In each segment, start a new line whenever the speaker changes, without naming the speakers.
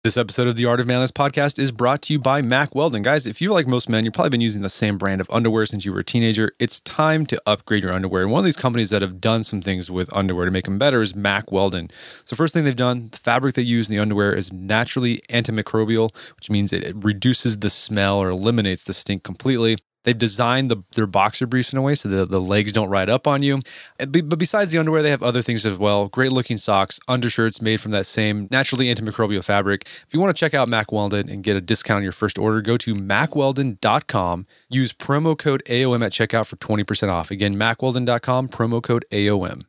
This episode of the Art of Manliness podcast is brought to you by Mack Weldon. Guys, if you're like most men, you've probably been using the same brand of underwear since you were a teenager. It's time to upgrade your underwear. And one of these companies that have done some things with underwear to make them better is Mack Weldon. So first thing they've done, the fabric they use in the underwear is naturally antimicrobial, which means it reduces the smell or eliminates the stink completely. They've designed their boxer briefs in a way so that the legs don't ride up on you. But besides the underwear, they have other things as well. Great looking socks, undershirts made from that same naturally antimicrobial fabric. If you want to check out Mack Weldon and get a discount on your first order, go to mackweldon.com. Use promo code AOM at checkout for 20% off. Again, mackweldon.com, promo code AOM.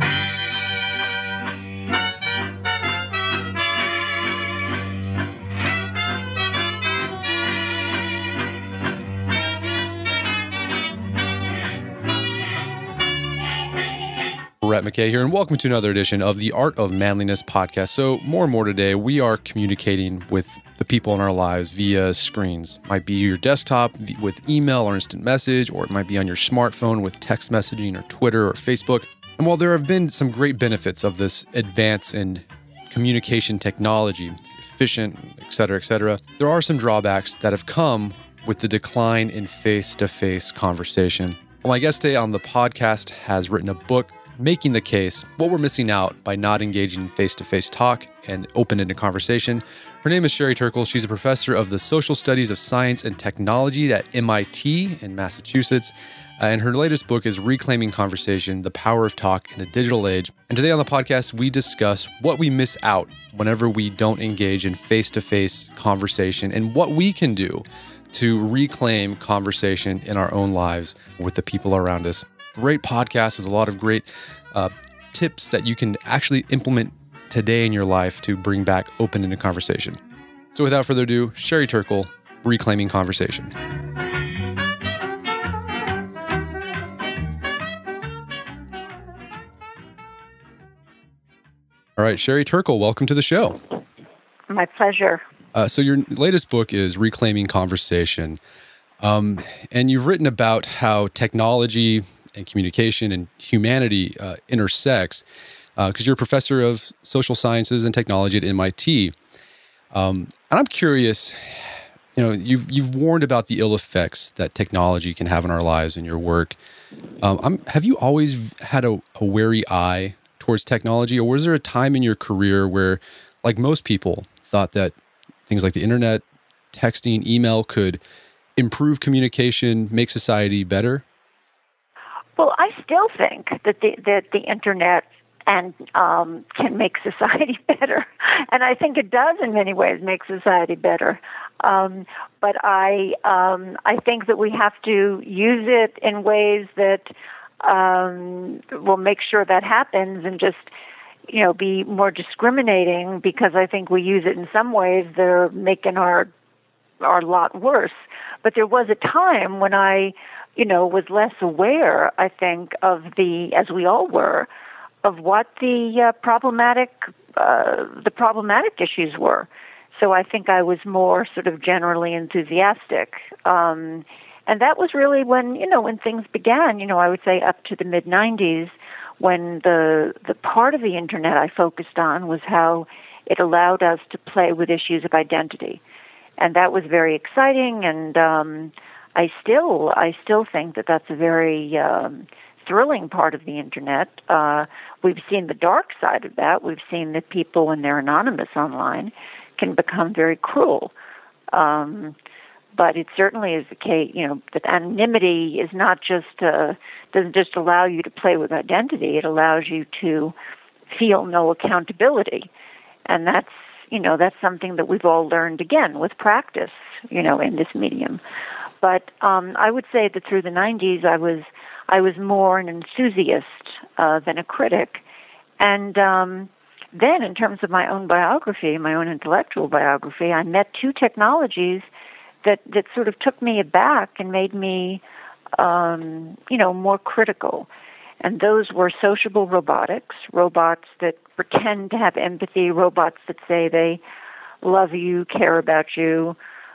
Brett McKay here, and welcome to another edition of the Art of Manliness podcast. So more and more today, we are communicating with the people in our lives via screens. It might be your desktop with email or instant message, or it might be on your smartphone with text messaging or Twitter or Facebook. And while there have been some great benefits of this advance in communication technology, it's efficient, et cetera, there are some drawbacks that have come with the decline in face-to-face conversation. Well, my guest today on the podcast has written a book making the case what we're missing out by not engaging in face-to-face talk and open-ended conversation. Her name is Sherry Turkle. She's a professor of the Social Studies of Science and Technology at MIT in Massachusetts. And her latest book is Reclaiming Conversation, The Power of Talk in a Digital Age. And today on the podcast, we discuss what we miss out whenever we don't engage in face-to-face conversation and what we can do to reclaim conversation in our own lives with the people around us. Great podcast with a lot of great tips that you can actually implement today in your life to bring back open-ended conversation. So without further ado, Sherry Turkle, Reclaiming Conversation. All right, Sherry Turkle, welcome to the show.
My pleasure.
So your latest book is Reclaiming Conversation. And you've written about how technology and communication and humanity intersects, because you're a professor of social sciences and technology at MIT. And I'm curious, you've warned about the ill effects that technology can have in our lives in your work. Have you always had a wary eye towards technology, or was there a time in your career where, like most people, thought that things like the internet, texting, email could improve communication, make society better?
Well, I still think that the internet and can make society better, and I think it does in many ways make society better. But I think that we have to use it in ways that will make sure that happens, and just be more discriminating, because I think we use it in some ways that are making our lot worse. But there was a time when I was less aware, I think, of as we all were, of what the problematic issues were. So I think I was more sort of generally enthusiastic. And that was really when things began, I would say up to the mid-90s, when the part of the internet I focused on was how it allowed us to play with issues of identity. And that was very exciting, and I still think that that's a very thrilling part of the internet. We've seen the dark side of that. We've seen that people, when they're anonymous online, can become very cruel. But it certainly is the case, that anonymity is not doesn't just allow you to play with identity. It allows you to feel no accountability, and that's something that we've all learned, again, with practice, in this medium. But I would say that through the 90s, I was more an enthusiast than a critic. And then, in terms of my own biography, my own intellectual biography, I met two technologies that sort of took me aback and made me, more critical. And those were sociable robotics, robots that pretend to have empathy, robots that say they love you, care about you,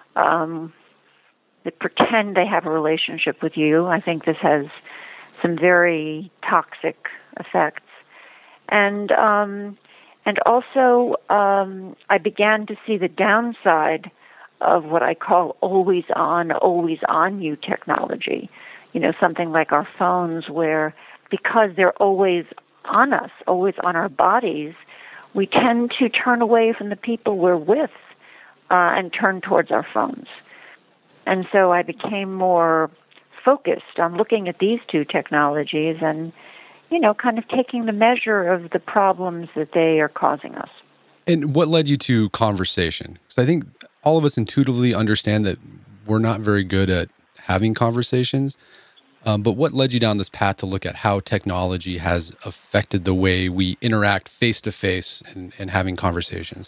that pretend they have a relationship with you. I think this has some very toxic effects. And And also, I began to see the downside of what I call always on you technology. Something like our phones, where because they're always on us, always on our bodies, we tend to turn away from the people we're with and turn towards our phones. And so I became more focused on looking at these two technologies and, kind of taking the measure of the problems that they are causing us.
And what led you to conversation? Because I think all of us intuitively understand that we're not very good at having conversations. But what led you down this path to look at how technology has affected the way we interact face-to-face and having conversations?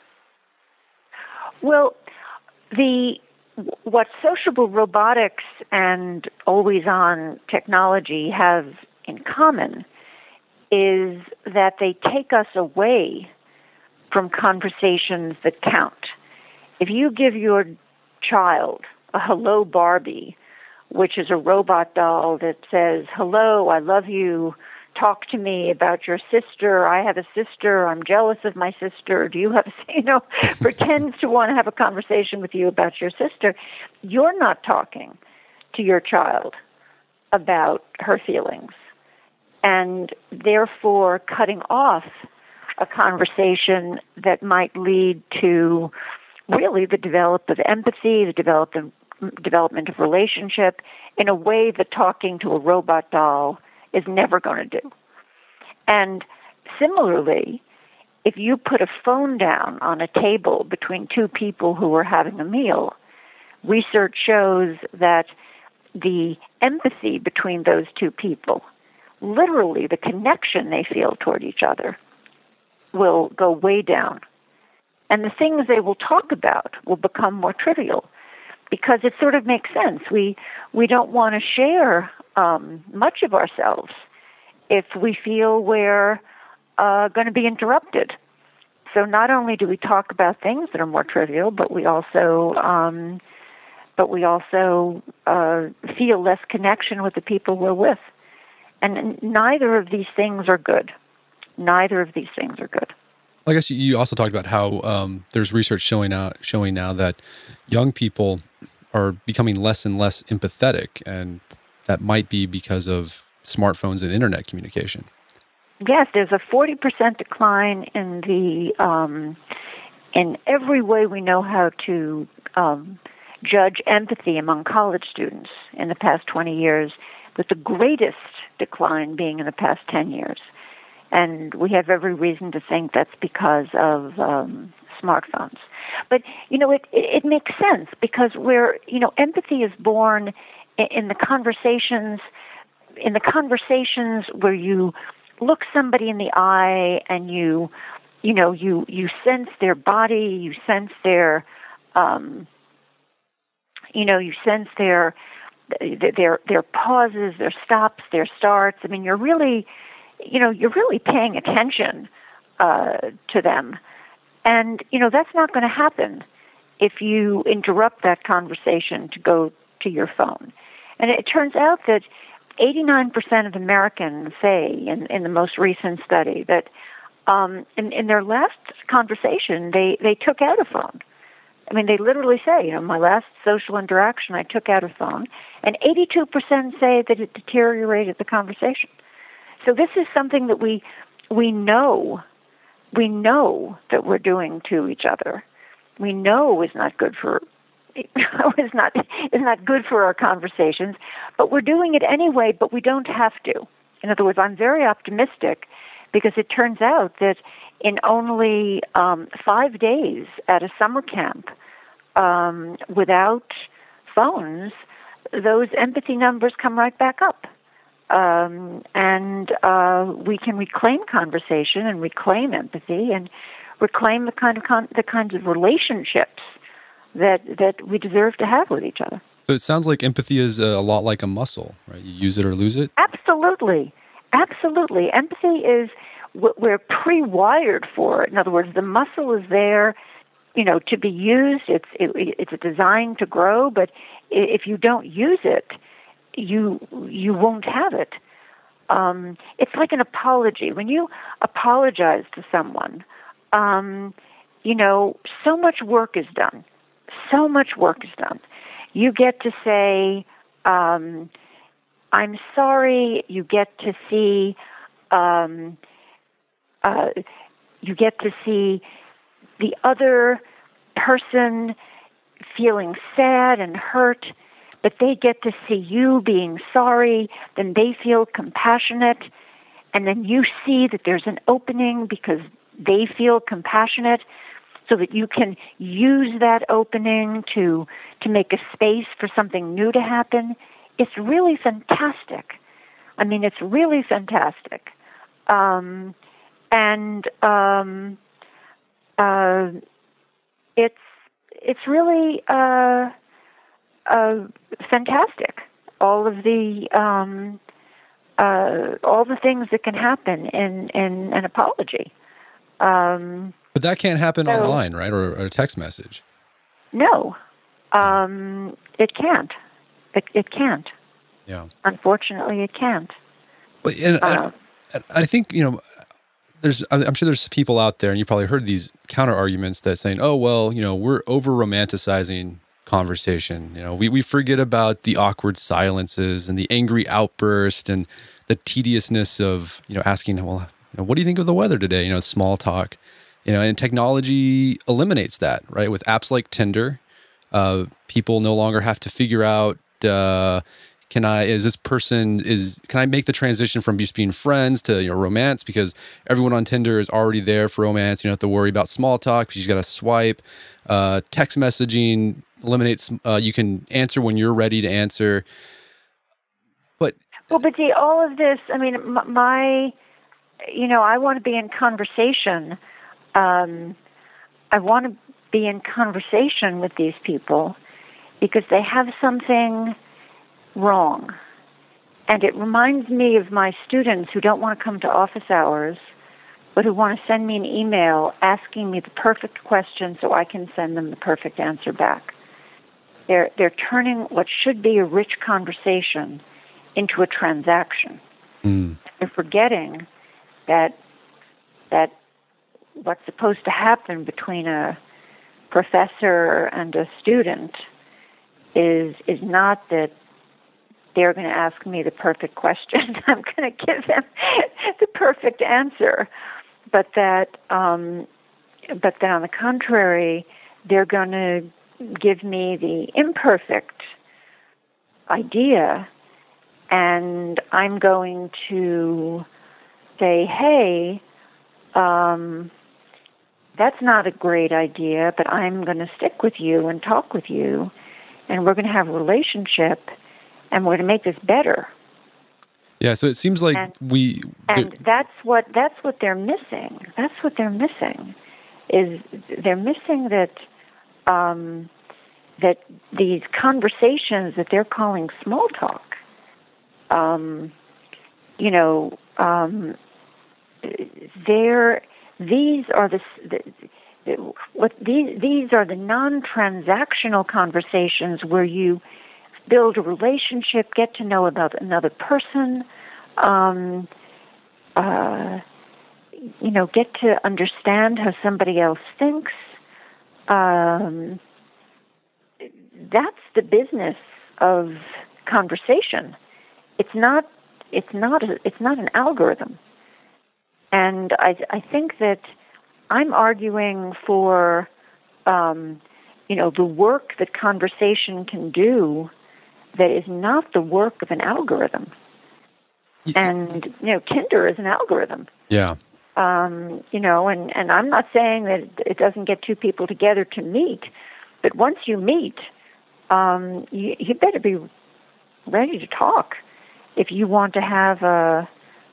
Well, what sociable robotics and always-on technology have in common is that they take us away from conversations that count. If you give your child a Hello Barbie, which is a robot doll that says, "Hello, I love you, talk to me about your sister, I have a sister, I'm jealous of my sister, do you have pretends to want to have a conversation with you about your sister," you're not talking to your child about her feelings, and therefore cutting off a conversation that might lead to really the development of empathy, the development of relationship in a way that talking to a robot doll is never going to do. And similarly, if you put a phone down on a table between two people who are having a meal, research shows that the empathy between those two people, literally the connection they feel toward each other, will go way down. And the things they will talk about will become more trivial because it sort of makes sense. We don't want to share much of ourselves if we feel we're going to be interrupted. So not only do we talk about things that are more trivial, but we also feel less connection with the people we're with. And neither of these things are good. Neither of these things are good.
I guess you also talked about how there's research showing now that young people are becoming less and less empathetic, and that might be because of smartphones and internet communication.
Yes, there's a 40% decline in in every way we know how to judge empathy among college students in the past 20 years, with the greatest decline being in the past 10 years. And we have every reason to think that's because of smartphones. But, it makes sense because empathy is born in the conversations where you look somebody in the eye and you sense their body, you sense their, you sense their pauses, their stops, their starts. I mean, you're really paying attention to them. And, that's not going to happen if you interrupt that conversation to go to your phone. And it turns out that 89% of Americans say in the most recent study that in their last conversation, they took out a phone. I mean, they literally say, my last social interaction, I took out a phone. And 82% say that it deteriorated the conversation. So this is something that we know that we're doing to each other. We know is not good for is not good for our conversations, but we're doing it anyway, but we don't have to. In other words, I'm very optimistic because it turns out that in only 5 days at a summer camp without phones, those empathy numbers come right back up. And we can reclaim conversation and reclaim empathy and reclaim the kinds of relationships that we deserve to have with each other.
So it sounds like empathy is a lot like a muscle, right? You use it or lose it?
Absolutely. Absolutely. Empathy is we're pre-wired for it. In other words, the muscle is there, to be used. It's designed to grow, but if you don't use it, you won't have it. It's like an apology. When you apologize to someone, so much work is done. So much work is done. You get to say, I'm sorry. You get to see, you get to see the other person feeling sad and hurt, but they get to see you being sorry, then they feel compassionate, and then you see that there's an opening because they feel compassionate, so that you can use that opening to make a space for something new to happen. It's really fantastic. I mean, it's really fantastic. It's really fantastic. All the things that can happen in an apology.
But that can't happen online, right? Or a text message.
No, it can't. It can't.
Yeah.
Unfortunately, it can't.
But I think, I'm sure there's people out there, and you've probably heard these counter arguments that saying, oh, well, we're over romanticizing conversation. We forget about the awkward silences and the angry outburst and the tediousness of, asking, well, what do you think of the weather today? Small talk, and technology eliminates that, right? With apps like Tinder, people no longer have to figure out, can I make the transition from just being friends to romance, because everyone on Tinder is already there for romance. You don't have to worry about small talk because you got to swipe. Text messaging eliminates. You can answer when you're ready to answer. But
see, all of this. I mean, I want to be in conversation. I want to be in conversation with these people because they have something wrong. And it reminds me of my students who don't want to come to office hours, but who want to send me an email asking me the perfect question so I can send them the perfect answer back. They're turning what should be a rich conversation into a transaction. They're forgetting that what's supposed to happen between a professor and a student is not that they're going to ask me the perfect question. I'm going to give them the perfect answer, but that on the contrary, they're going to give me the imperfect idea, and I'm going to say, hey, that's not a great idea, but I'm going to stick with you and talk with you, and we're going to have a relationship, and we're going to make this better.
Yeah, so it seems like
that's what they're missing. That's what they're missing. Is they're missing that that these conversations that they're calling small talk, these are the non-transactional conversations where you build a relationship, get to know about another person, get to understand how somebody else thinks. That's the business of conversation. It's not an algorithm. And I think that I'm arguing for, the work that conversation can do that is not the work of an algorithm. And, Tinder is an algorithm.
Yeah.
And I'm not saying that it doesn't get two people together to meet, but once you meet, you better be ready to talk if you want to have a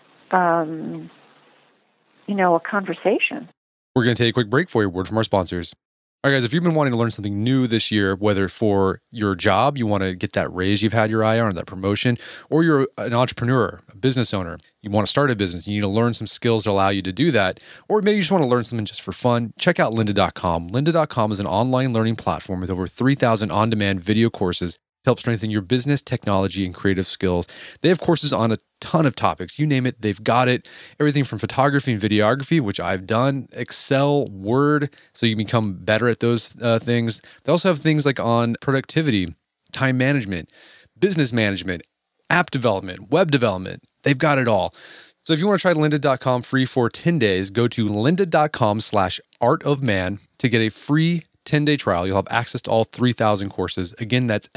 conversation.
We're going to take a quick break for a word from our sponsors. All right, guys, if you've been wanting to learn something new this year, whether for your job, you want to get that raise you've had your eye on, or that promotion, or you're an entrepreneur, a business owner, you want to start a business, you need to learn some skills to allow you to do that, or maybe you just want to learn something just for fun, check out lynda.com. Lynda.com is an online learning platform with over 3,000 on-demand video courses to help strengthen your business, technology, and creative skills. They have courses on a ton of topics. You name it, they've got it. Everything from photography and videography, which I've done, Excel, Word, so you become better at those things. They also have things like on productivity, time management, business management, app development, web development. They've got it all. So if you want to try lynda.com free for 10 days, go to lynda.com/artofman to get a free 10-day trial. You'll have access to all 3,000 courses. Again, that's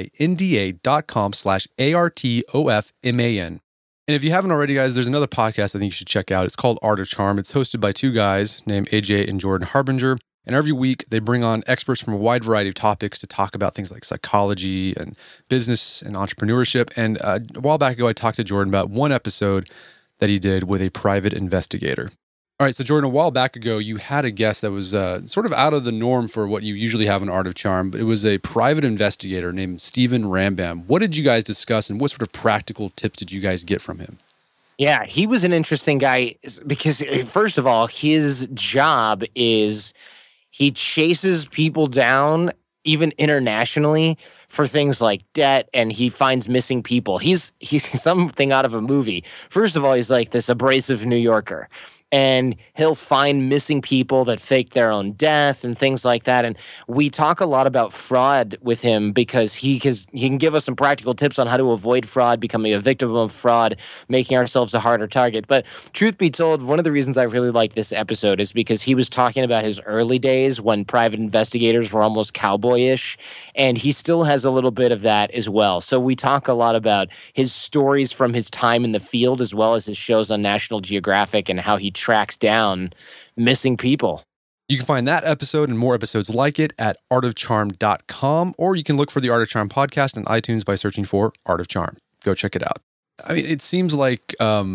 lynda.com/artofman. And if you haven't already, guys, there's another podcast I think you should check out. It's called Art of Charm. It's hosted by two guys named AJ and Jordan Harbinger. And every week they bring on experts from a wide variety of topics to talk about things like psychology and business and entrepreneurship. And a while back ago, I talked to Jordan about one episode that he did with a private investigator. All right, so Jordan, a while back ago, you had a guest that was sort of out of the norm for what you usually have in Art of Charm, but it was a private investigator named Stephen Rambam. What did you guys discuss, and what sort of practical tips did you guys get from him?
Yeah, he was an interesting guy because, first of all, his job is he chases people down, even internationally, for things like debt, and he finds missing people. He's something out of a movie. First of all, he's like this abrasive New Yorker, and he'll find missing people that fake their own death and things like that. And we talk a lot about fraud with him because he can give us some practical tips on how to avoid fraud, becoming a victim of fraud, making ourselves a harder target. But truth be told, one of the reasons I really like this episode is because he was talking about his early days when private investigators were almost cowboyish, and he still has a little bit of that as well. So we talk a lot about his stories from his time in the field as well as his shows on National Geographic and how he tracks down missing people.
You can find that episode and more episodes like it at artofcharm.com, or you can look for the Art of Charm podcast on iTunes by searching for Art of Charm. Go check it out. I mean, it seems like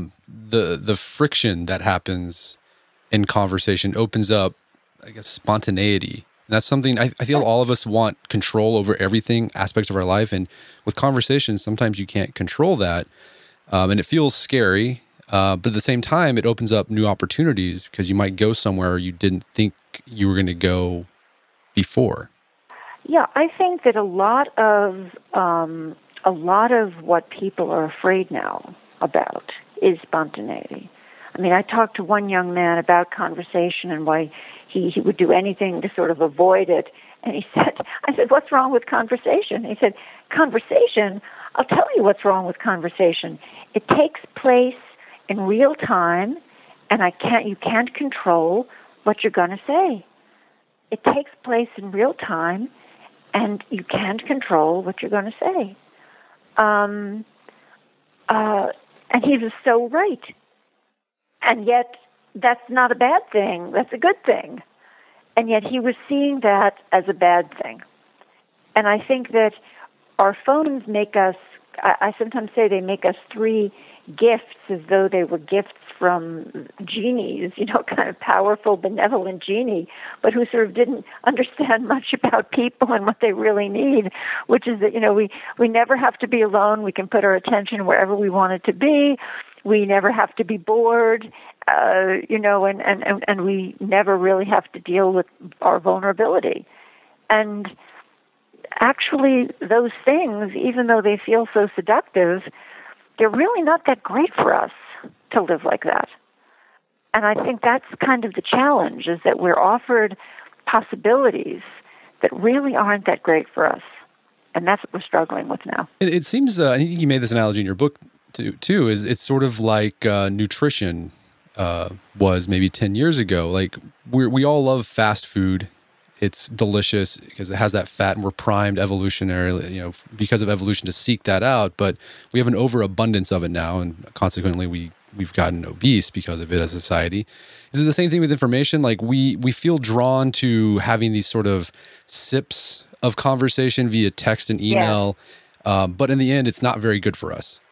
the friction that happens in conversation opens up, I guess, spontaneity. And that's something I feel all of us want control over everything, aspects of our life. And with conversations, sometimes you can't control that. And it feels scary. But at the same time, it opens up new opportunities because you might go somewhere you didn't think you were going to go before.
Yeah, I think that a lot of what people are afraid now about is spontaneity. I mean, I talked to one young man about conversation and why he would do anything to sort of avoid it. And I said, what's wrong with conversation? He said, conversation? I'll tell you what's wrong with conversation. It takes place in real time, and you can't control what you're going to say. It takes place in real time, and you can't control what you're going to say. And he was so right. And yet, that's not a bad thing. That's a good thing. And yet he was seeing that as a bad thing. And I think that our phones make us, I sometimes say they make us three gifts as though they were gifts from genies, kind of powerful, benevolent genie, but who sort of didn't understand much about people and what they really need, which is that, we never have to be alone. We can put our attention wherever we want it to be. We never have to be bored, and we never really have to deal with our vulnerability. And actually, those things, even though they feel so seductive, they're really not that great for us to live like that. And I think that's kind of the challenge, is that we're offered possibilities that really aren't that great for us. And that's what we're struggling with now.
It seems, I think you made this analogy in your book too, is it's sort of like nutrition was maybe 10 years ago. Like we all love fast food. It's delicious because it has that fat, and we're primed evolutionarily, because of evolution to seek that out. But we have an overabundance of it now, and consequently, we've gotten obese because of it as a society. Is it the same thing with information? Like we feel drawn to having these sort of sips of conversation via text and email, but in the end, it's not very good for us.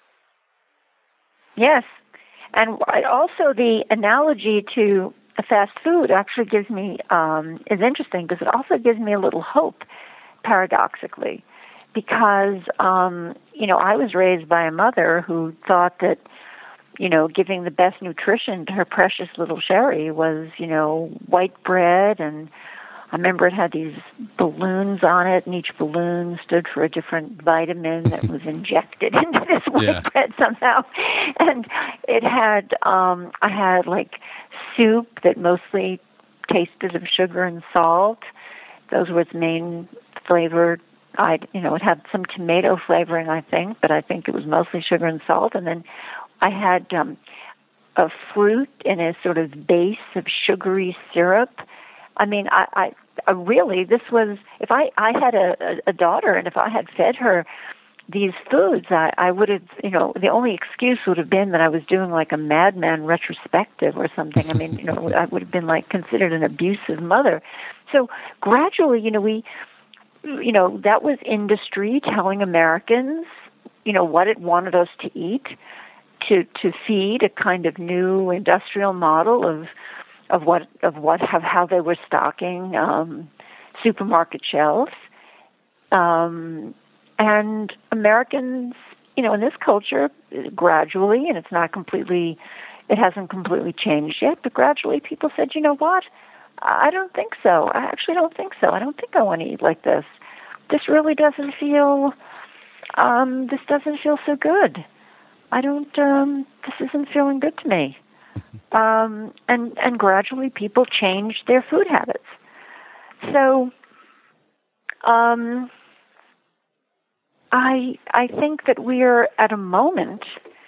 Yes, and also the analogy to the fast food actually gives me, is interesting because it also gives me a little hope, paradoxically, because, I was raised by a mother who thought that, giving the best nutrition to her precious little Sherry was, white bread and I remember it had these balloons on it, and each balloon stood for a different vitamin that was injected into this white bread somehow. And it had, I had like soup that mostly tasted of sugar and salt. Those were its main flavor. It had some tomato flavoring, I think, but I think it was mostly sugar and salt. And then I had a fruit in a sort of base of sugary syrup. I mean, I really, this was, if I had a daughter, and if I had fed her these foods, I would have, the only excuse would have been that I was doing like a Mad Men retrospective or something. I mean, I would have been like considered an abusive mother. So gradually, that was industry telling Americans, what it wanted us to eat, to feed a kind of new industrial model of how they were stocking supermarket shelves. And Americans, in this culture, gradually, and it hasn't completely changed yet, but gradually people said, you know what? I don't think so. I actually don't think so. I don't think I want to eat like this. This really doesn't feel, so good. This isn't feeling good to me. And gradually people changed their food habits. So, I think that we are at a moment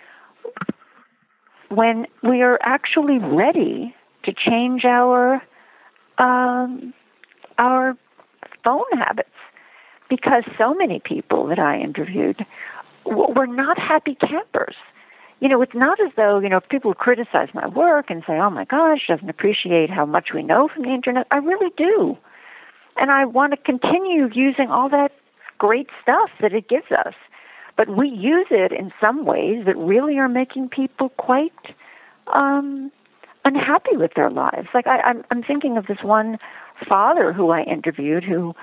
when we are actually ready to change our phone habits, because so many people that I interviewed were not happy campers. It's not as though, if people criticize my work and say, oh my gosh, doesn't appreciate how much we know from the internet. I really do. And I want to continue using all that great stuff that it gives us. But we use it in some ways that really are making people quite unhappy with their lives. Like I'm thinking of this one father who I interviewed who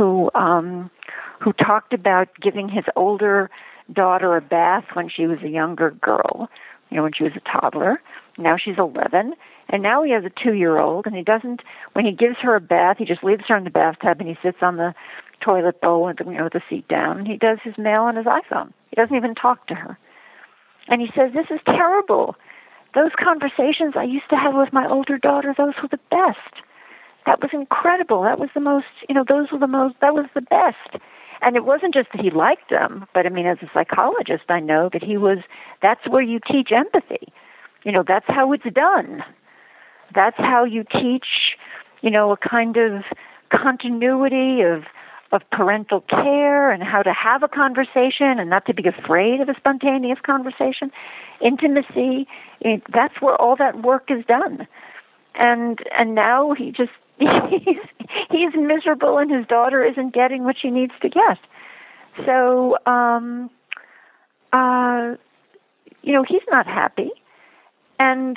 talked about giving his older daughter a bath when she was a younger girl, when she was a toddler. Now she's 11, and now he has a 2-year-old, and when he gives her a bath, he just leaves her in the bathtub and he sits on the toilet bowl with the seat down, and he does his mail on his iPhone. He doesn't even talk to her. And he says, this is terrible. Those conversations I used to have with my older daughter, those were the best. That was incredible. That was the most, that was the best. And it wasn't just that he liked them, but I mean, as a psychologist, I know that that's where you teach empathy. That's how it's done. That's how you teach, a kind of continuity of parental care and how to have a conversation and not to be afraid of a spontaneous conversation. Intimacy, that's where all that work is done. And now he's miserable, and his daughter isn't getting what she needs to get. So, he's not happy. And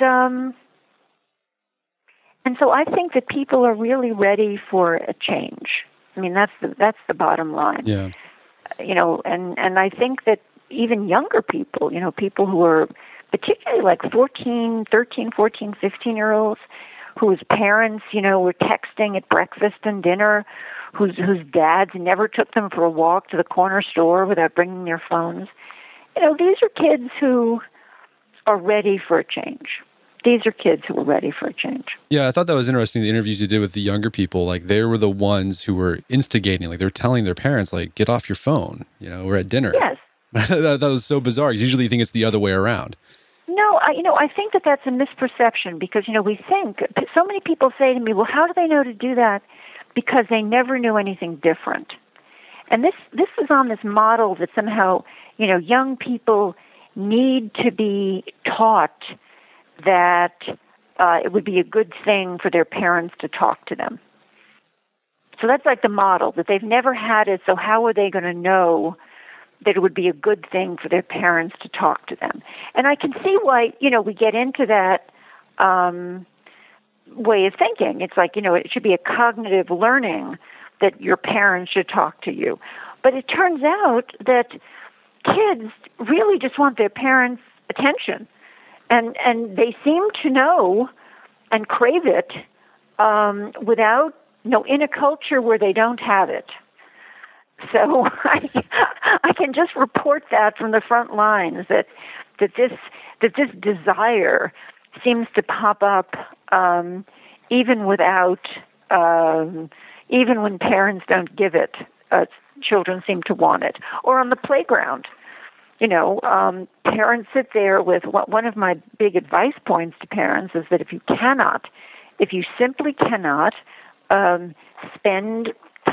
so I think that people are really ready for a change. I mean, that's the bottom line.
Yeah.
And I think that even younger people, people who are particularly like 13, 14, 15-year-olds, whose parents, were texting at breakfast and dinner, whose dads never took them for a walk to the corner store without bringing their phones. These are kids who are ready for a change. These are kids who are ready for a change.
Yeah, I thought that was interesting, the interviews you did with the younger people. Like, they were the ones who were instigating. Like, they're telling their parents, like, get off your phone. We're at dinner.
Yes.
that was so bizarre. Usually you think it's the other way around.
No, I think that that's a misperception because, we think, so many people say to me, well, how do they know to do that? Because they never knew anything different. And this is on this model that somehow, young people need to be taught that it would be a good thing for their parents to talk to them. So that's like the model, that they've never had it, so how are they going to know that it would be a good thing for their parents to talk to them? And I can see why, we get into that way of thinking. It's like, it should be a cognitive learning that your parents should talk to you. But it turns out that kids really just want their parents' attention. And they seem to know and crave it without in a culture where they don't have it. So I can just report that from the front lines that this desire seems to pop up even when parents don't give it. Children seem to want it. Or on the playground, parents sit there with one of my big advice points to parents is that if you simply cannot spend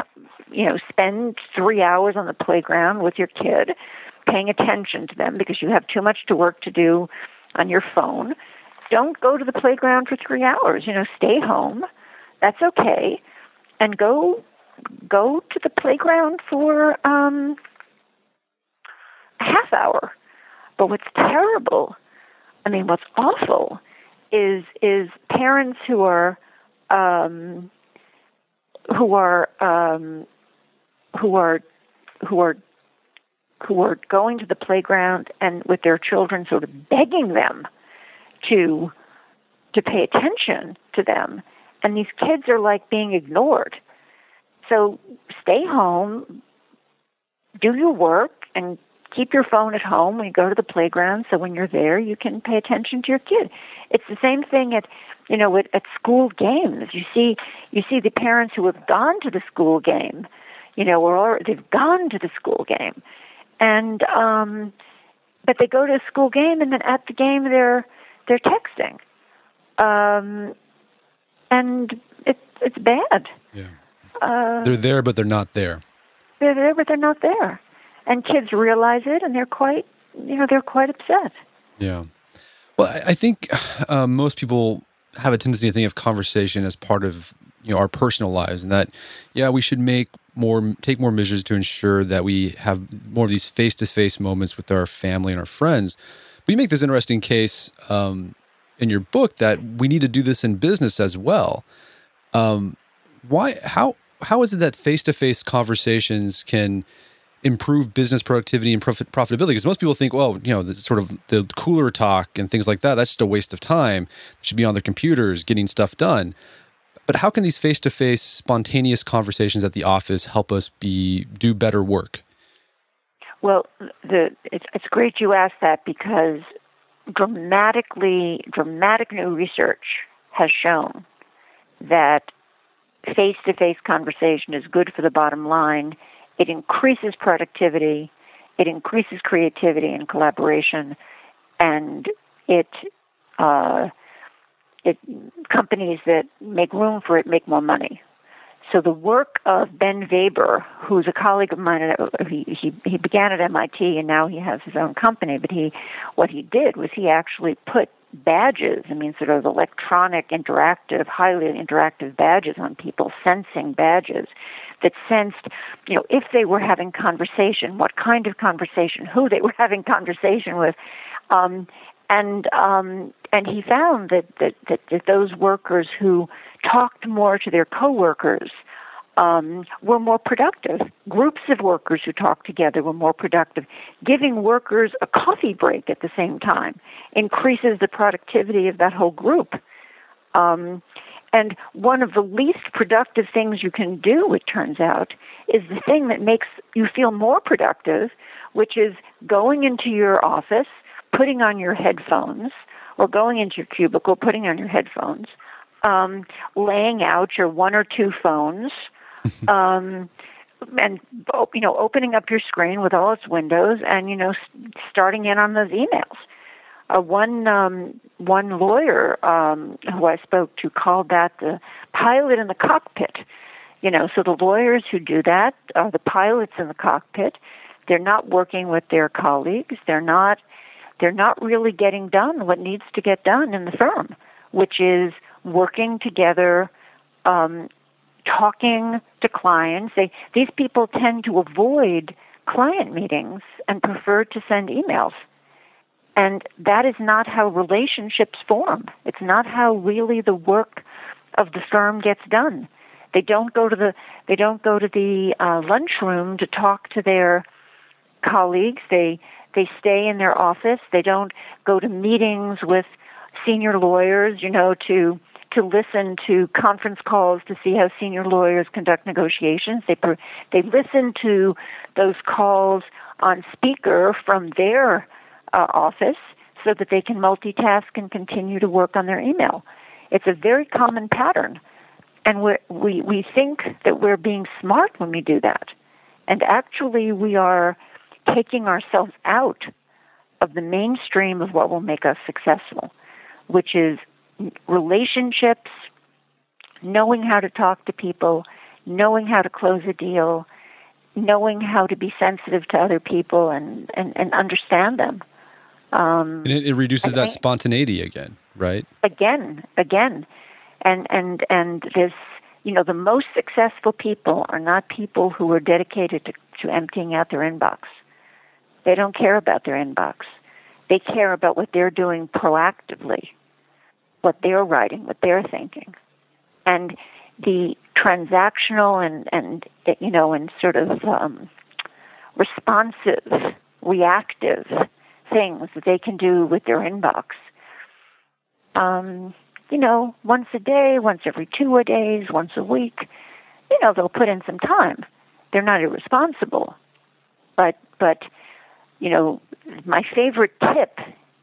3 hours on the playground with your kid, paying attention to them because you have too much work to do on your phone, don't go to the playground for 3 hours. Stay home. That's okay. And go to the playground for a half hour. But what's terrible, what's awful is parents who are going to the playground and with their children sort of begging them to pay attention to them, and these kids are like being ignored. So stay home, do your work, and keep your phone at home when you go to the playground, so when you're there you can pay attention to your kid. It's the same thing at school games. You see the parents who have gone to the school game, or they've gone to the school game, and but they go to a school game and then at the game they're texting, and it's bad.
Yeah, they're there but they're not there.
They're there but they're not there, and kids realize it and they're quite upset.
Yeah. Well, I think most people have a tendency to think of conversation as part of our personal lives, and that we should take more measures to ensure that we have more of these face-to-face moments with our family and our friends. But you make this interesting case in your book that we need to do this in business as well. Why? How is it that face-to-face conversations can improve business productivity and profitability? Because most people think, the cooler talk and things like that, that's just a waste of time. They should be on their computers getting stuff done. But how can these face-to-face spontaneous conversations at the office help us do better work?
Well, it's great you asked that, because dramatic new research has shown that face-to-face conversation is good for the bottom line. It increases productivity, it increases creativity and collaboration, and companies that make room for it make more money. So the work of Ben Weber, who's a colleague of mine, he began at MIT and now he has his own company, but what he did was he actually put badges, sort of electronic, interactive, highly interactive badges on people, sensing badges that sensed, if they were having conversation, what kind of conversation, who they were having conversation with, and he found that those workers who talked more to their coworkers were more productive. Groups of workers who talked together were more productive. Giving workers a coffee break at the same time increases the productivity of that whole group. And one of the least productive things you can do, it turns out, is the thing that makes you feel more productive, which is going into your office, putting on your headphones, or going into your cubicle, putting on your headphones, laying out your one or two phones, and opening up your screen with all its windows, and starting in on those emails. One lawyer who I spoke to called that the pilot in the cockpit. So the lawyers who do that are the pilots in the cockpit. They're not working with their colleagues. They're not really getting done what needs to get done in the firm, which is working together, talking to clients. These people tend to avoid client meetings and prefer to send emails. And that is not how relationships form. It's not how really the work of the firm gets done. They don't go to the lunchroom to talk to their colleagues. They stay in their office. They don't go to meetings with senior lawyers, to to listen to conference calls to see how senior lawyers conduct negotiations. They listen to those calls on speaker from their office so that they can multitask and continue to work on their email. It's a very common pattern. And we think that we're being smart when we do that. And actually, we are taking ourselves out of the mainstream of what will make us successful, which is relationships, knowing how to talk to people, knowing how to close a deal, knowing how to be sensitive to other people and understand them.
And it reduces that spontaneity again, right?
Again. And this, the most successful people are not people who are dedicated to emptying out their inbox. They don't care about their inbox. They care about what they're doing proactively, what they're writing, what they're thinking. And the transactional and sort of responsive, reactive things that they can do with their inbox. Once a day, once every 2 days, once a week, they'll put in some time. They're not irresponsible. But my favorite tip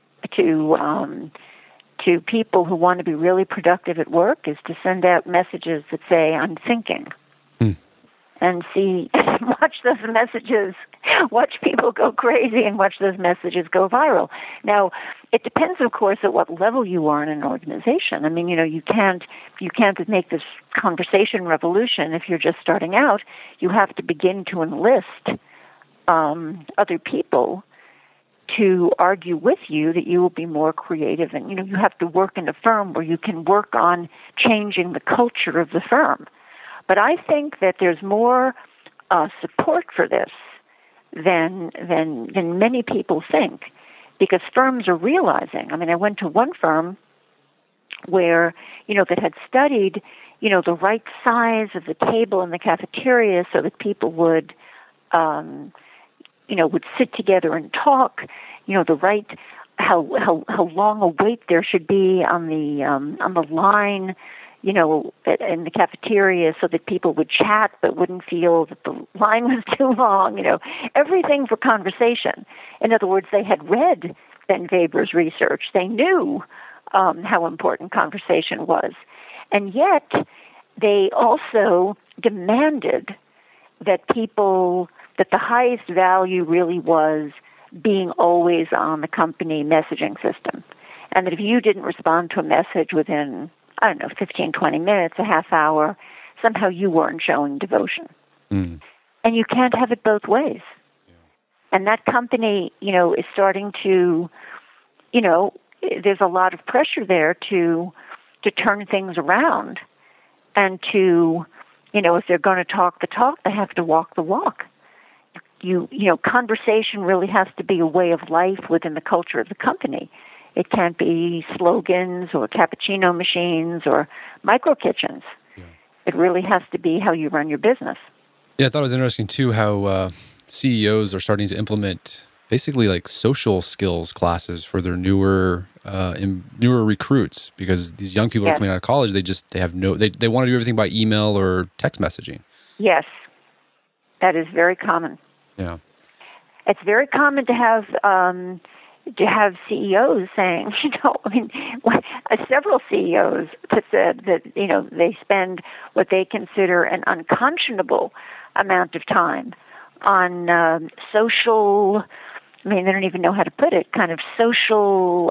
to people who want to be really productive at work is to send out messages that say, "I'm thinking." And watch those messages, watch people go crazy and watch those messages go viral. Now, it depends, of course, at what level you are in an organization. I mean, you can't make this conversation revolution if you're just starting out. You have to begin to enlist other people to argue with you that you will be more creative. And, you have to work in a firm where you can work on changing the culture of the firm. But I think that there's more support for this than many people think, because firms are realizing. I mean, I went to one firm where that had studied the right size of the table in the cafeteria so that people would would sit together and talk. The right how long a wait there should be on the line. In the cafeteria so that people would chat but wouldn't feel that the line was too long, everything for conversation. In other words, they had read Ben Weber's research. They knew how important conversation was. And yet, they also demanded that the highest value really was being always on the company messaging system. And that if you didn't respond to a message within 15, 20 minutes, a half hour, somehow you weren't showing devotion. And you can't have it both ways. Yeah. And that company, is starting to, there's a lot of pressure there to turn things around and to, if they're going to talk the talk, they have to walk the walk. Conversation really has to be a way of life within the culture of the company. It can't be slogans or cappuccino machines or micro kitchens. Yeah. It really has to be how you run your business.
Yeah, I thought it was interesting too how CEOs are starting to implement basically like social skills classes for their newer recruits, because these young people are coming out of college. They want to do everything by email or text messaging.
Yes, that is very common.
Yeah,
it's very common to have CEOs saying, several CEOs have said that, they spend what they consider an unconscionable amount of time on social, they don't even know how to put it, kind of social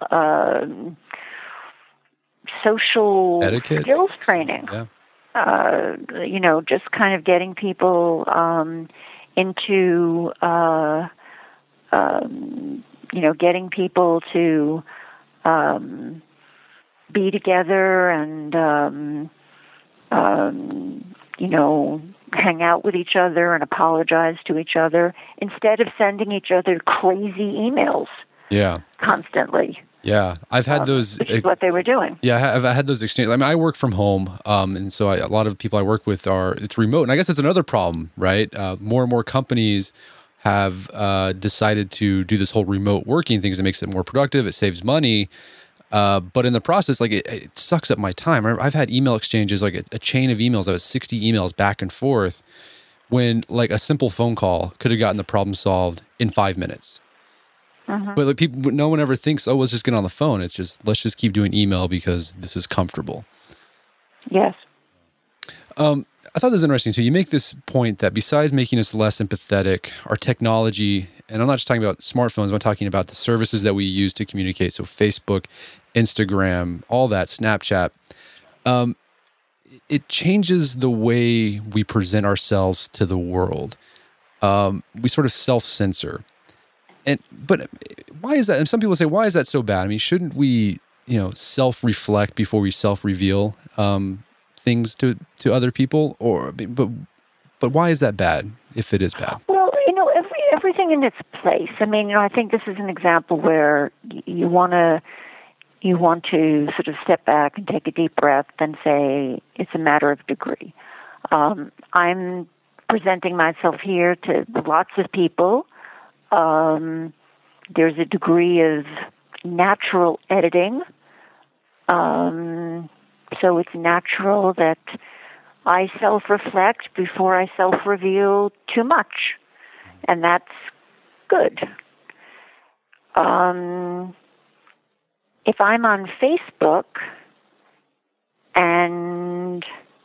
etiquette,
skills training.
Yeah.
Just kind of getting people into getting people to be together and, hang out with each other and apologize to each other instead of sending each other crazy emails.
Yeah.
Constantly.
Yeah. I've had those.
Which is what they were doing.
Yeah. I've had those exchanges. I work from home. And so a lot of the people I work with it's remote. And I guess that's another problem, right? More and more companies have decided to do this whole remote working thing. It makes it more productive. It saves money. But in the process, like it sucks up my time. I've had email exchanges, like a chain of emails. I was 60 emails back and forth when like a simple phone call could have gotten the problem solved in 5 minutes. But like no one ever thinks, oh, let's just get on the phone. It's just, let's just keep doing email because this is comfortable.
Yes.
I thought this was interesting too. You make this point that besides making us less empathetic, our technology, and I'm not just talking about smartphones, I'm talking about the services that we use to communicate. So Facebook, Instagram, all that, Snapchat. It changes the way we present ourselves to the world. We sort of self-censor. But why is that? And some people say, why is that so bad? I mean, shouldn't we, self-reflect before we self-reveal things to other people? But why is that bad, if it is bad?
Well, everything in its place. I mean, I think this is an example where you want to sort of step back and take a deep breath and say it's a matter of degree. I'm presenting myself here to lots of people. There's a degree of natural editing. So it's natural that I self-reflect before I self-reveal too much. And that's good. If I'm on Facebook and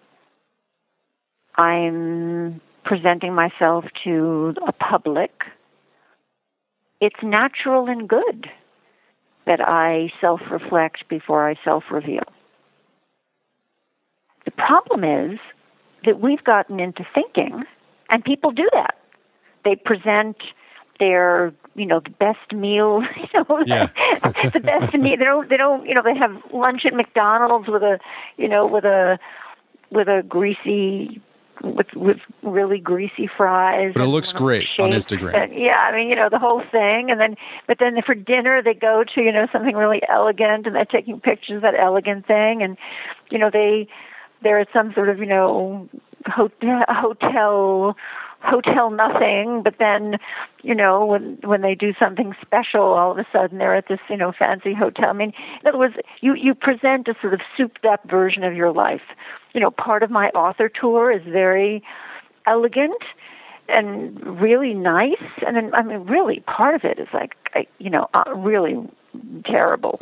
I'm presenting myself to a public, it's natural and good that I self-reflect before I self-reveal. The problem is that we've gotten into thinking, and people do that. They present their, the best meal, the best meal. They don't, they have lunch at McDonald's with a greasy, with really greasy fries.
But it looks great on Instagram.
And, the whole thing. But then for dinner they go to, something really elegant, and they're taking pictures of that elegant thing. And, they're at some sort of, hotel nothing, but then, when they do something special, all of a sudden they're at this, fancy hotel. I mean, in other words, you present a sort of souped up version of your life. Part of my author tour is very elegant and really nice. And then, really part of it is like, really terrible.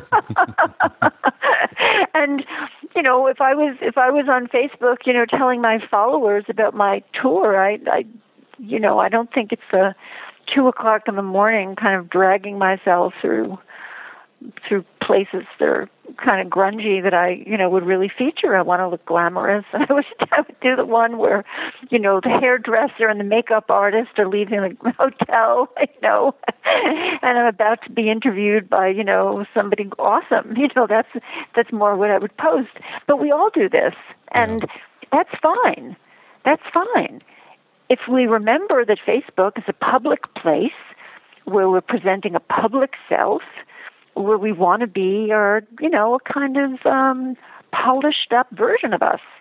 And, if I was on Facebook, telling my followers about my tour, I don't think it's the 2:00 in the morning kind of dragging myself through places that are kind of grungy that I, would really feature. I want to look glamorous. I would do the one where, the hairdresser and the makeup artist are leaving the hotel, and I'm about to be interviewed by, somebody awesome. That's more what I would post. But we all do this, and that's fine. That's fine. If we remember that Facebook is a public place where we're presenting a public self, where we want to be, or, a kind of polished up version of us.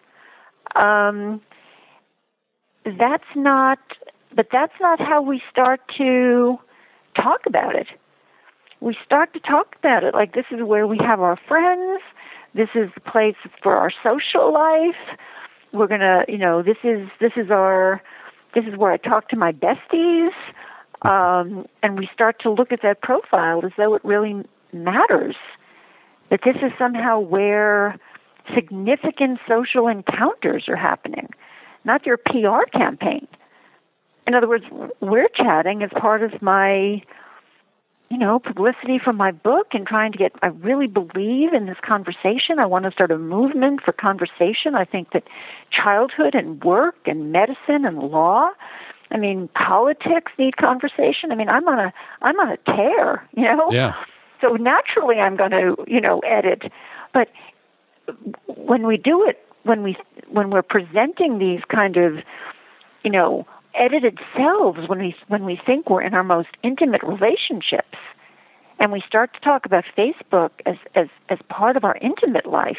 That's not how we start to talk about it. We start to talk about it like this is where we have our friends. This is the place for our social life. We're gonna, this is where I talk to my besties. And we start to look at that profile as though it really matters, that this is somehow where significant social encounters are happening, not your PR campaign. In other words, we're chatting as part of my, publicity for my book and trying to I really believe in this conversation. I want to start a movement for conversation. I think that childhood and work and medicine and law, politics need conversation. I'm on a tear,
Yeah.
So naturally I'm going to, edit. But when we do it, when we're presenting these kind of, edited selves, when we think we're in our most intimate relationships, and we start to talk about Facebook as part of our intimate life,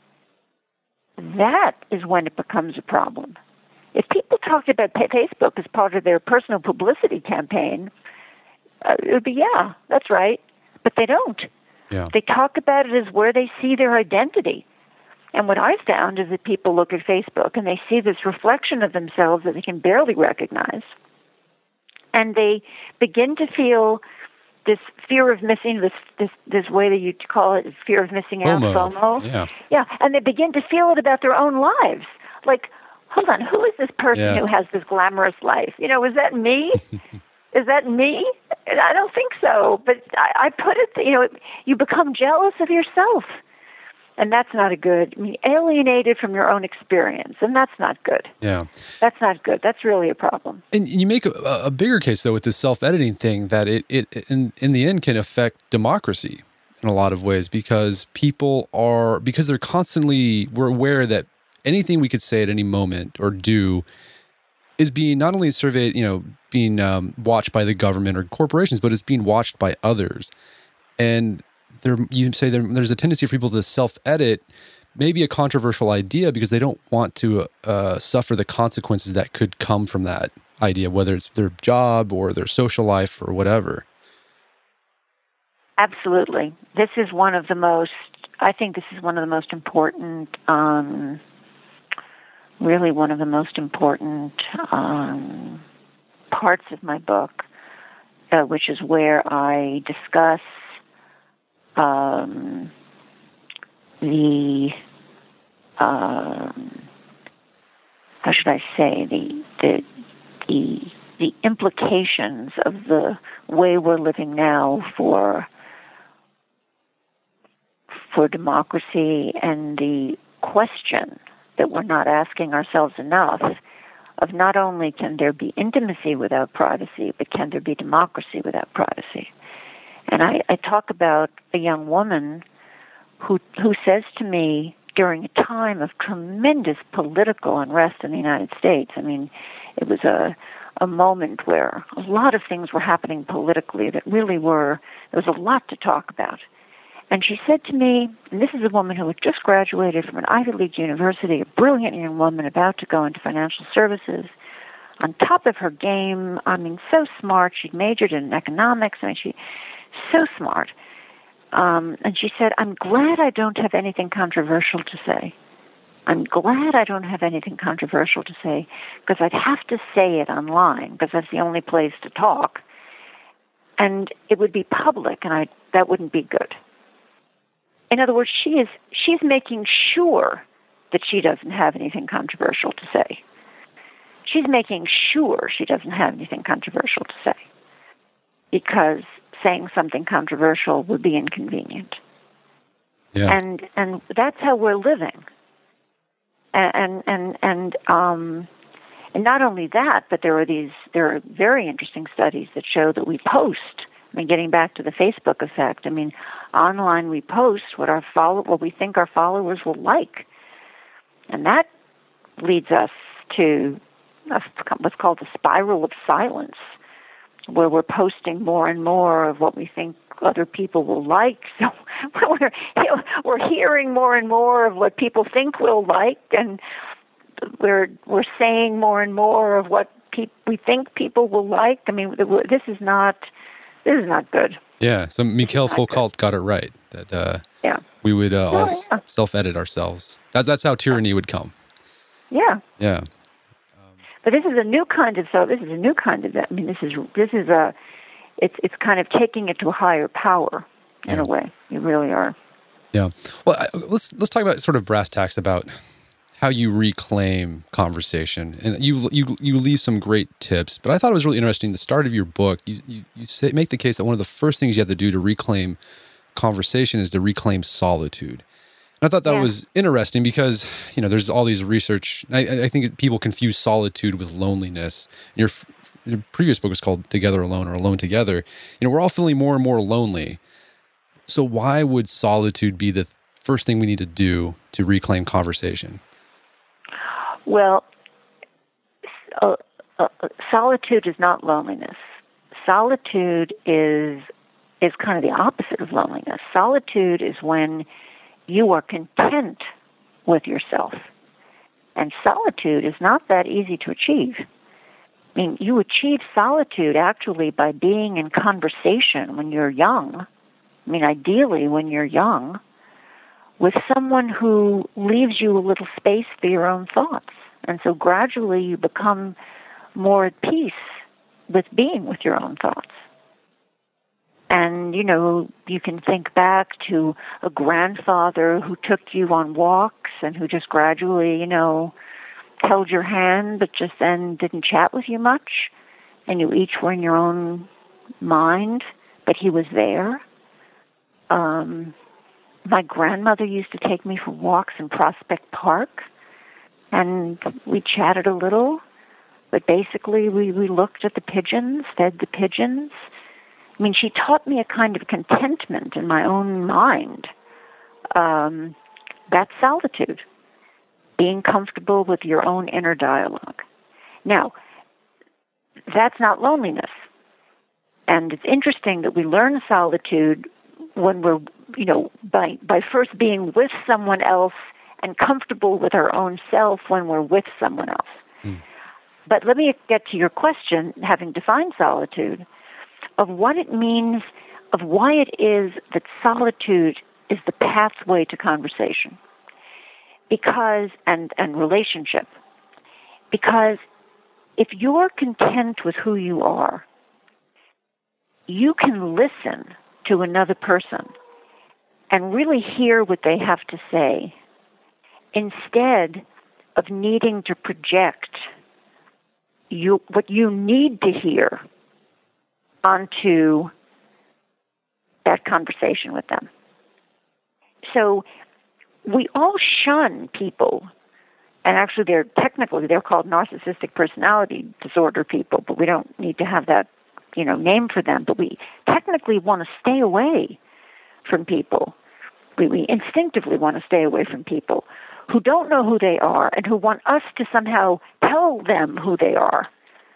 that is when it becomes a problem. If people talked about Facebook as part of their personal publicity campaign, it would be, yeah, that's right. But they don't.
Yeah.
They talk about it as where they see their identity. And what I found is that people look at Facebook and they see this reflection of themselves that they can barely recognize. And they begin to feel this fear of missing, this way that you call it, fear of missing out, FOMO.
Yeah.
Yeah, and they begin to feel it about their own lives. Like, hold on, who is this person who has this glamorous life? You know, is that me? Is that me? I don't think so. But I put it, you know, you become jealous of yourself. And that's not alienated from your own experience, and that's not good.
Yeah.
That's not good. That's really a problem.
And you make a bigger case, though, with this self-editing thing that it in the end can affect democracy in a lot of ways because because they're constantly, we're aware that anything we could say at any moment or do is being not only surveyed, you know, being watched by the government or corporations, but it's being watched by others. And there's a tendency for people to self-edit maybe a controversial idea because they don't want to suffer the consequences that could come from that idea, whether it's their job or their social life or whatever.
Absolutely. This is one of the most important, really one of the most important parts of my book, which is where I discuss how should I say, the implications of the way we're living now for democracy, and the question that we're not asking ourselves enough of not only can there be intimacy without privacy, but can there be democracy without privacy? And I talk about a young woman who says to me during a time of tremendous political unrest in the United States. I mean, it was a moment where a lot of things were happening politically that really there was a lot to talk about. And she said to me, and this is a woman who had just graduated from an Ivy League university, a brilliant young woman about to go into financial services, on top of her game. I mean, so smart. She'd majored in economics. I mean, she's so smart. And she said, I'm glad I don't have anything controversial to say. I'm glad I don't have anything controversial to say because I'd have to say it online because that's the only place to talk. And it would be public, and that wouldn't be good. In other words, she's making sure that she doesn't have anything controversial to say. She's making sure she doesn't have anything controversial to say because saying something controversial would be inconvenient.
Yeah.
And that's how we're living. And not only that, but there are very interesting studies that show that we post. I mean, getting back to the Facebook effect. I mean, online we post what we think our followers will like, and that leads us to what's called the spiral of silence, where we're posting more and more of what we think other people will like. So we're hearing more and more of what people think we'll like, and we're saying more and more of what we think people will like. I mean, this is not good.
Yeah. So Mikhail Foucault got it right that we would all self-edit ourselves. That's how tyranny would come.
Yeah.
Yeah.
But this is a new kind of. I mean, it's kind of taking it to a higher power in a way. You really are.
Yeah. Well, let's talk about sort of brass tacks about how you reclaim conversation, and you leave some great tips. But I thought it was really interesting. The start of your book, you make the case that one of the first things you have to do to reclaim conversation is to reclaim solitude. And I thought that was interesting because, you know, there's all these research. I think people confuse solitude with loneliness. Your previous book was called Together Alone or Alone Together. You know, we're all feeling more and more lonely. So why would solitude be the first thing we need to do to reclaim conversation?
Well, solitude is not loneliness. Solitude is kind of the opposite of loneliness. Solitude is when you are content with yourself. And solitude is not that easy to achieve. I mean, you achieve solitude actually by being in conversation when you're young I mean, ideally, when you're young, with someone who leaves you a little space for your own thoughts. And so gradually you become more at peace with being with your own thoughts. And, you can think back to a grandfather who took you on walks and who just gradually, held your hand, but just then didn't chat with you much. And you each were in your own mind, but he was there. My grandmother used to take me for walks in Prospect Park, and we chatted a little, but basically we looked at the pigeons, fed the pigeons. I mean, she taught me a kind of contentment in my own mind. That's solitude, being comfortable with your own inner dialogue. Now, that's not loneliness. And it's interesting that we learn solitude when we're, by first being with someone else and comfortable with our own self when we're with someone else. Mm. But let me get to your question, having defined solitude, of what it means, of why it is that solitude is the pathway to conversation. Because, and relationship. Because if you're content with who you are, you can listen to another person and really hear what they have to say instead of needing to project what you need to hear onto that conversation with them. So we all shun people, and actually they're called narcissistic personality disorder people, but we don't need to have that, name for them. But we technically want to stay away from people. We instinctively want to stay away from people who don't know who they are and who want us to somehow tell them who they are.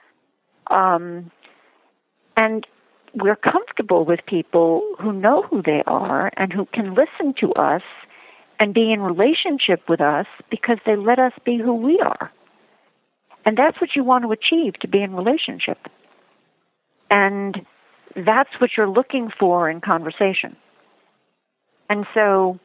And we're comfortable with people who know who they are and who can listen to us and be in relationship with us because they let us be who we are. And that's what you want to achieve, to be in relationship. And that's what you're looking for in conversation. And so,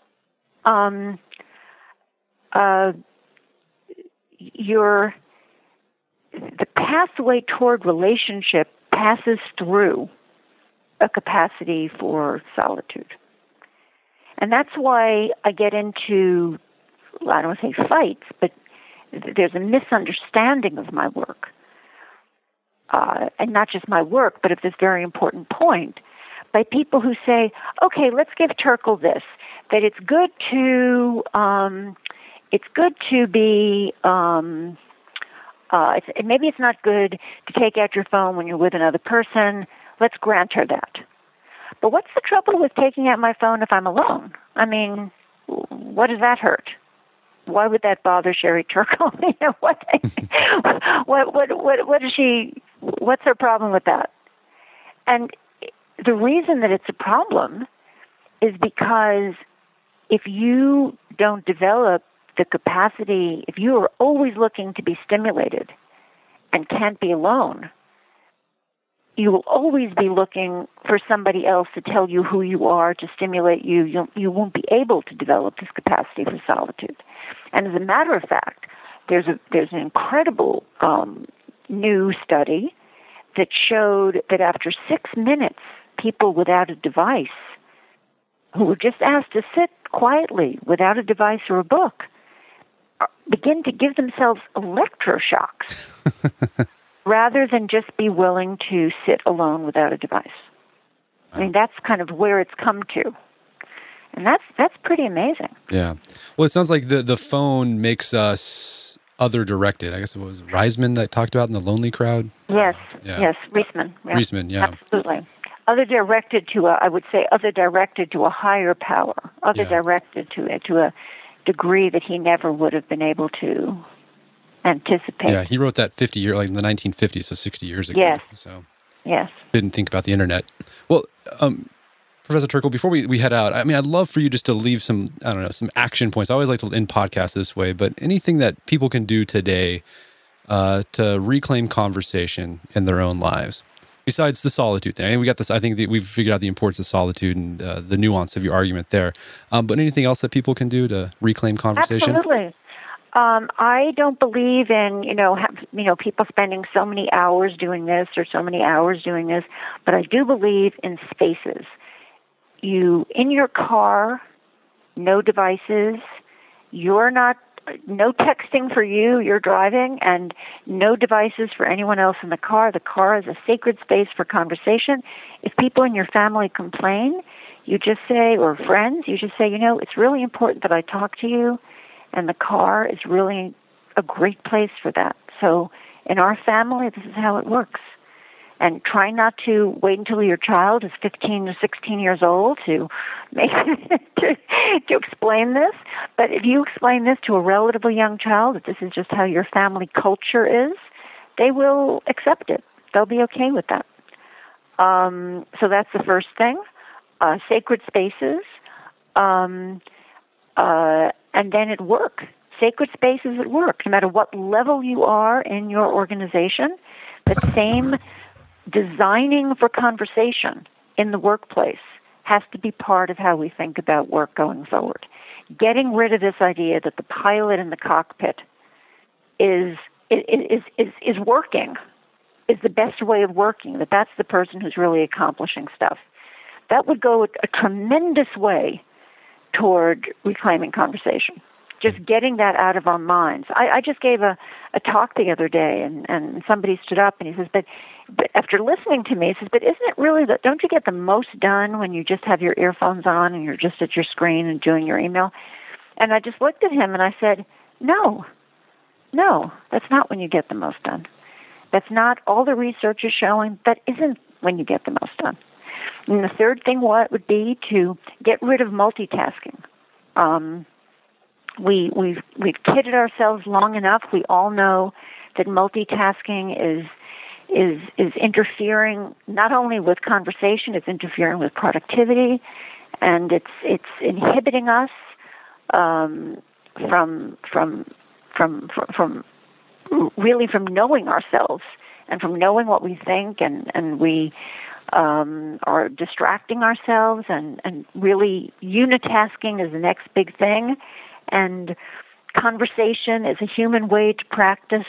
the pathway toward relationship passes through a capacity for solitude. And that's why I get into, I don't want to say fights, but there's a misunderstanding of my work. And not just my work, but of this very important point, by people who say, okay, let's give Turkle this, that it's good to be, maybe it's not good to take out your phone when you're with another person. Let's grant her that. But what's the trouble with taking out my phone if I'm alone? I mean, what does that hurt? Why would that bother Sherry Turkle? What is she? What's her problem with that? And the reason that it's a problem is because if you don't develop the capacity, if you are always looking to be stimulated and can't be alone, you will always be looking for somebody else to tell you who you are, to stimulate you. You won't be able to develop this capacity for solitude. And as a matter of fact, there's an incredible new study that showed that after 6 minutes, people without a device, who were just asked to sit quietly without a device or a book, begin to give themselves electroshocks rather than just be willing to sit alone without a device. I mean, that's kind of where it's come to. And that's pretty amazing.
Yeah. Well, it sounds like the phone makes us other-directed. I guess it was Reisman that talked about in The Lonely Crowd.
Yes, yes, Reisman. Yeah.
Reisman, yeah.
Absolutely. Other-directed to a higher power, other-directed to a degree that he never would have been able to anticipate.
Yeah, he wrote that in the 1950s, so 60 years ago.
Yes.
So
yes.
Didn't think about the internet. Well, Professor Turkle, before we head out, I mean, I'd love for you just to leave some action points. I always like to end podcasts this way, but anything that people can do today to reclaim conversation in their own lives. Besides the solitude thing, and we got this. I think that we've figured out the importance of solitude and the nuance of your argument there. But anything else that people can do to reclaim conversation?
Absolutely. I don't believe in people spending so many hours doing this or so many hours doing this, but I do believe in spaces. You in your car, no devices. No texting for you, you're driving, and no devices for anyone else in the car. The car is a sacred space for conversation. If people in your family complain, you just say, or friends, you just say, it's really important that I talk to you, and the car is really a great place for that. So in our family, this is how it works. And try not to wait until your child is 15 to 16 years old to explain this. But if you explain this to a relatively young child, that this is just how your family culture is, they will accept it. They'll be okay with that. So that's the first thing. Sacred spaces. And then at work. Sacred spaces at work. No matter what level you are in your organization, that same designing for conversation in the workplace has to be part of how we think about work going forward. Getting rid of this idea that the pilot in the cockpit is working, is the best way of working, that's the person who's really accomplishing stuff. That would go a tremendous way toward reclaiming conversation. Just getting that out of our minds. I just gave a talk the other day, and somebody stood up and he says, but after listening to me, he says, but isn't it really that, don't you get the most done when you just have your earphones on and you're just at your screen and doing your email? And I just looked at him and I said, no, that's not when you get the most done. That's not, all the research is showing that isn't when you get the most done. And the third thing would be to get rid of multitasking. We've kidded ourselves long enough. We all know that multitasking is interfering not only with conversation, it's interfering with productivity, and it's inhibiting us from knowing ourselves and from knowing what we think, and we are distracting ourselves, and really unitasking is the next big thing. And conversation is a human way to practice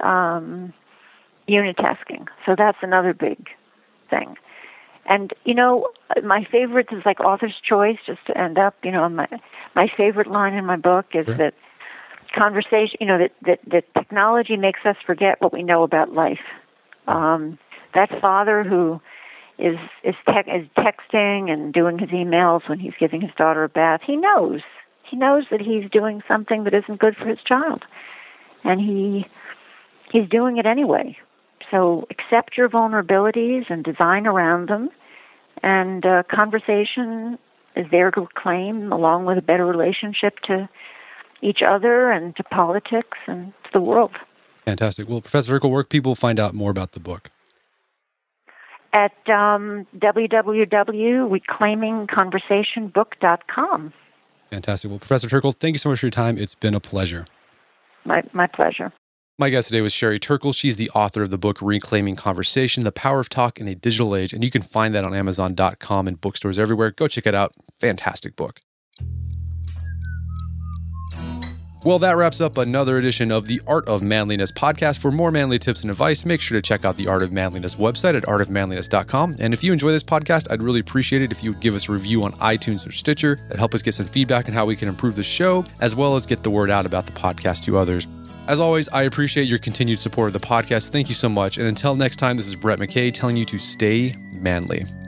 unitasking. So that's another big thing. And, my favorites is like author's choice, just to end up, my favorite line in my book is that conversation, that technology makes us forget what we know about life. That father who is texting and doing his emails when he's giving his daughter a bath, he knows that he's doing something that isn't good for his child, and he's doing it anyway. So accept your vulnerabilities and design around them, and conversation is there to reclaim, along with a better relationship to each other and to politics and to the world.
Fantastic. Well, Professor Turkle, where can people find out more about the book?
At www.reclaimingconversationbook.com.
Fantastic. Well, Professor Turkle, thank you so much for your time. It's been a pleasure.
My pleasure.
My guest today was Sherry Turkle. She's the author of the book Reclaiming Conversation, The Power of Talk in a Digital Age, and you can find that on Amazon.com and bookstores everywhere. Go check it out. Fantastic book. Well, that wraps up another edition of the Art of Manliness podcast. For more manly tips and advice, make sure to check out the Art of Manliness website at artofmanliness.com. And if you enjoy this podcast, I'd really appreciate it if you would give us a review on iTunes or Stitcher. That'd help us get some feedback on how we can improve the show, as well as get the word out about the podcast to others. As always, I appreciate your continued support of the podcast. Thank you so much. And until next time, this is Brett McKay telling you to stay manly.